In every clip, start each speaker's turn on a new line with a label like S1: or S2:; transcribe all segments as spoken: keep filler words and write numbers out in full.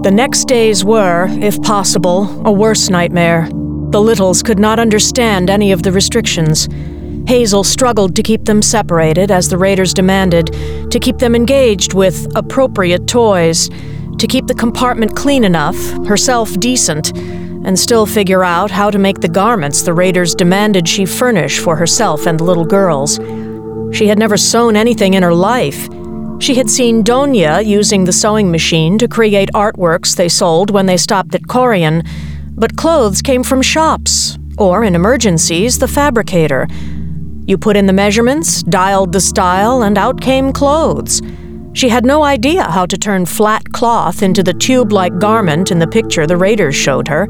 S1: The next days were, if possible, a worse nightmare. The Littles could not understand any of the restrictions. Hazel struggled to keep them separated, as the raiders demanded, to keep them engaged with appropriate toys, to keep the compartment clean enough, herself decent, and still figure out how to make the garments the raiders demanded she furnish for herself and the little girls. She had never sewn anything in her life. She had seen Donya using the sewing machine to create artworks they sold when they stopped at Corian, but clothes came from shops, or, in emergencies, the fabricator. You put in the measurements, dialed the style, and out came clothes. She had no idea how to turn flat cloth into the tube-like garment in the picture the raiders showed her.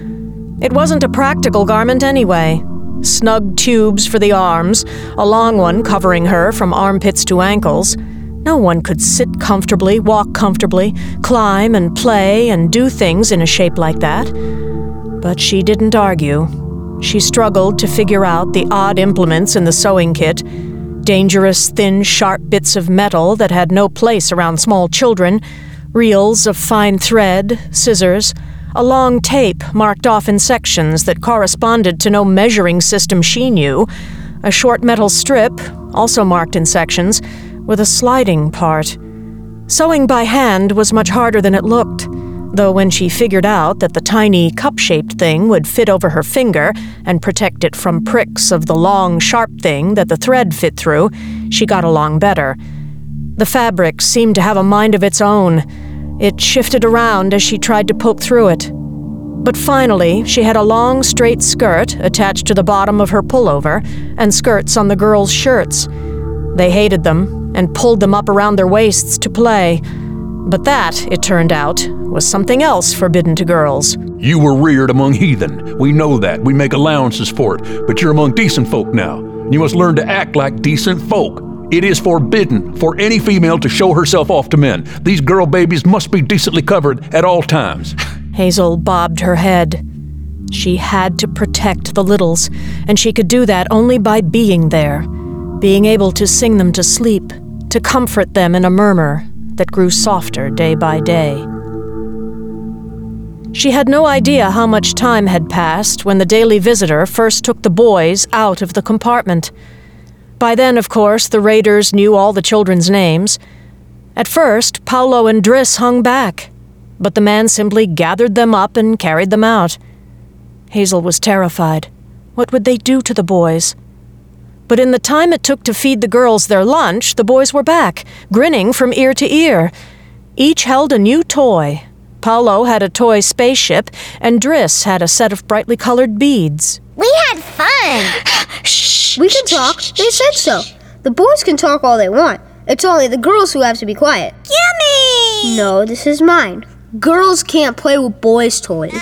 S1: It wasn't a practical garment anyway. Snug tubes for the arms, a long one covering her from armpits to ankles. No one could sit comfortably, walk comfortably, climb and play and do things in a shape like that. But she didn't argue. She struggled to figure out the odd implements in the sewing kit, dangerous, thin, sharp bits of metal that had no place around small children, reels of fine thread, scissors, a long tape marked off in sections that corresponded to no measuring system she knew, a short metal strip, also marked in sections, with a sliding part. Sewing by hand was much harder than it looked, though when she figured out that the tiny cup-shaped thing would fit over her finger and protect it from pricks of the long, sharp thing that the thread fit through, she got along better. The fabric seemed to have a mind of its own. It shifted around as she tried to poke through it. But finally, she had a long, straight skirt attached to the bottom of her pullover and skirts on the girls' shirts. They hated them and pulled them up around their waists to play. But that, it turned out, was something else forbidden to girls.
S2: You were reared among heathen. We know that. We make allowances for it. But you're among decent folk now. You must learn to act like decent folk. It is forbidden for any female to show herself off to men. These girl babies must be decently covered at all times.
S1: Hazel bobbed her head. She had to protect the Littles, and she could do that only by being there, being able to sing them to sleep, to comfort them in a murmur that grew softer day by day. She had no idea how much time had passed when the daily visitor first took the boys out of the compartment. By then, of course, the raiders knew all the children's names. At first, Paolo and Driss hung back, but the man simply gathered them up and carried them out. Hazel was terrified. What would they do to the boys? But in the time it took to feed the girls their lunch, the boys were back, grinning from ear to ear. Each held a new toy. Paolo had a toy spaceship, and Driss had a set of brightly colored beads.
S3: We had fun!
S4: Shh! We can talk. They said so. The boys can talk all they want. It's only the girls who have to be quiet.
S3: Yummy!
S4: No, this is mine. Girls can't play with boys' toys.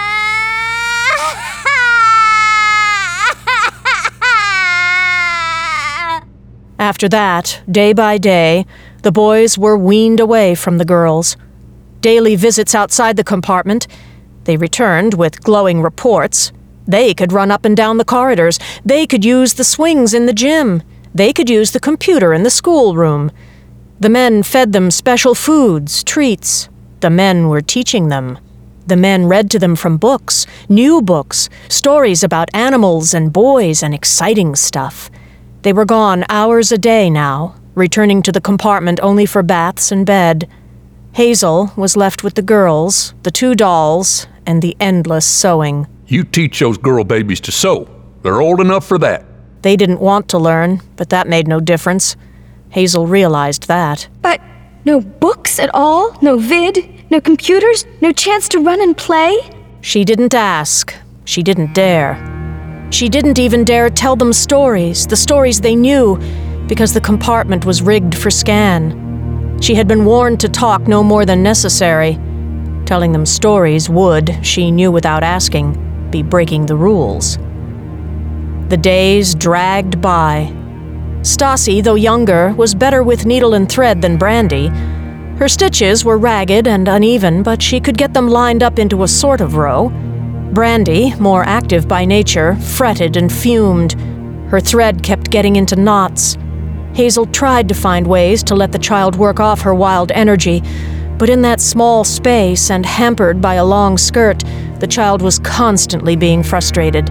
S1: After that, day by day, the boys were weaned away from the girls. Daily visits outside the compartment. They returned with glowing reports. They could run up and down the corridors. They could use the swings in the gym. They could use the computer in the schoolroom. The men fed them special foods, treats. The men were teaching them. The men read to them from books, new books, stories about animals and boys and exciting stuff. They were gone hours a day now, returning to the compartment only for baths and bed. Hazel was left with the girls, the two dolls, and the endless sewing.
S2: You teach those girl babies to sew. They're old enough for that.
S1: They didn't want to learn, but that made no difference. Hazel realized that.
S5: But no books at all? No vid? No computers? No chance to run and play?
S1: She didn't ask. She didn't dare. She didn't even dare tell them stories, the stories they knew, because the compartment was rigged for scan. She had been warned to talk no more than necessary. Telling them stories would, she knew without asking, be breaking the rules. The days dragged by. Stassi, though younger, was better with needle and thread than Brandy. Her stitches were ragged and uneven, but she could get them lined up into a sort of row. Brandy, more active by nature, fretted and fumed. Her thread kept getting into knots. Hazel tried to find ways to let the child work off her wild energy, But in that small space and hampered by a long skirt, the child was constantly being frustrated.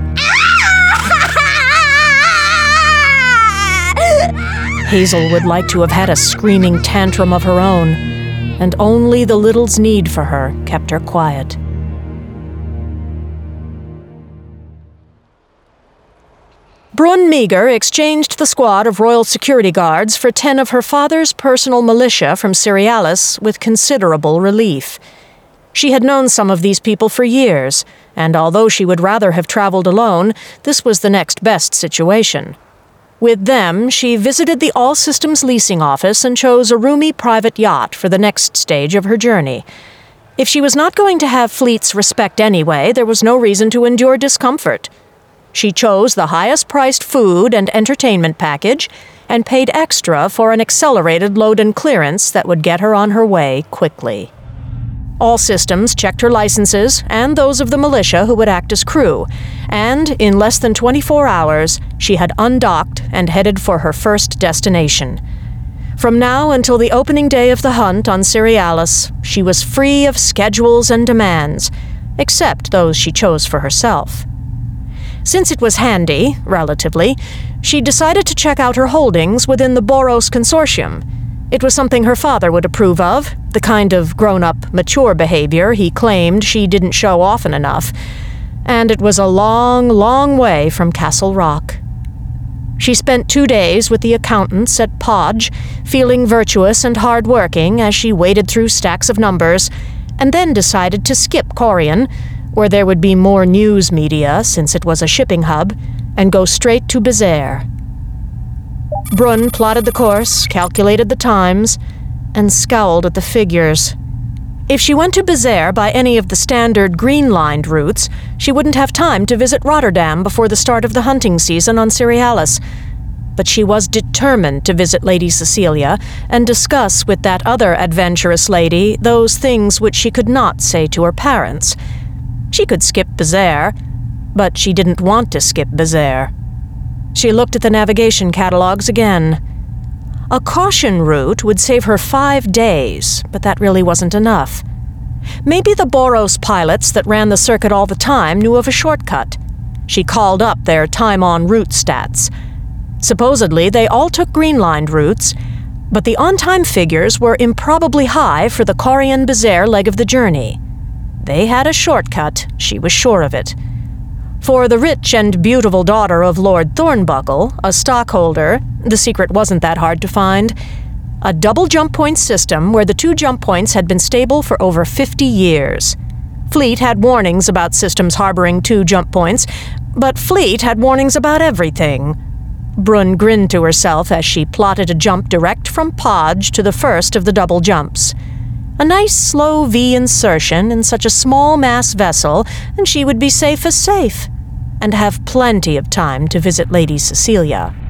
S1: Hazel would like to have had a screaming tantrum of her own, and only the little's need for her kept her quiet. Brun Meager exchanged the squad of Royal Security Guards for ten of her father's personal militia from Cerealis with considerable relief. She had known some of these people for years, and although she would rather have traveled alone, this was the next best situation. With them, she visited the All Systems leasing office and chose a roomy private yacht for the next stage of her journey. If she was not going to have Fleet's respect anyway, there was no reason to endure discomfort. She chose the highest-priced food and entertainment package and paid extra for an accelerated load and clearance that would get her on her way quickly. All Systems checked her licenses and those of the militia who would act as crew, and in less than twenty-four hours, she had undocked and headed for her first destination. From now until the opening day of the hunt on Cerealis, she was free of schedules and demands, except those she chose for herself. Since it was handy, relatively, she decided to check out her holdings within the Boros Consortium. It was something her father would approve of, the kind of grown-up, mature behavior he claimed she didn't show often enough, and it was a long, long way from Castle Rock. She spent two days with the accountants at Podge, feeling virtuous and hard-working as she waded through stacks of numbers, and then decided to skip Corian, where there would be more news media since it was a shipping hub, and go straight to Bezair. Brun plotted the course, calculated the times, and scowled at the figures. If she went to Bezair by any of the standard green-lined routes, she wouldn't have time to visit Rotterdam before the start of the hunting season on Cerealis. But she was determined to visit Lady Cecilia and discuss with that other adventurous lady those things which she could not say to her parents. She could skip Bezair, but she didn't want to skip Bezair. She looked at the navigation catalogs again. A caution route would save her five days, but that really wasn't enough. Maybe the Boros pilots that ran the circuit all the time knew of a shortcut. She called up their time-on-route stats. Supposedly, they all took green-lined routes, but the on-time figures were improbably high for the Corian-Bezair leg of the journey. They had a shortcut, she was sure of it. For the rich and beautiful daughter of Lord Thornbuckle, a stockholder, the secret wasn't that hard to find. A double jump point system where the two jump points had been stable for over fifty years. Fleet had warnings about systems harboring two jump points, but Fleet had warnings about everything. Brun grinned to herself as she plotted a jump direct from Podge to the first of the double jumps. A nice slow V insertion in such a small mass vessel, and she would be safe as safe, and have plenty of time to visit Lady Cecilia.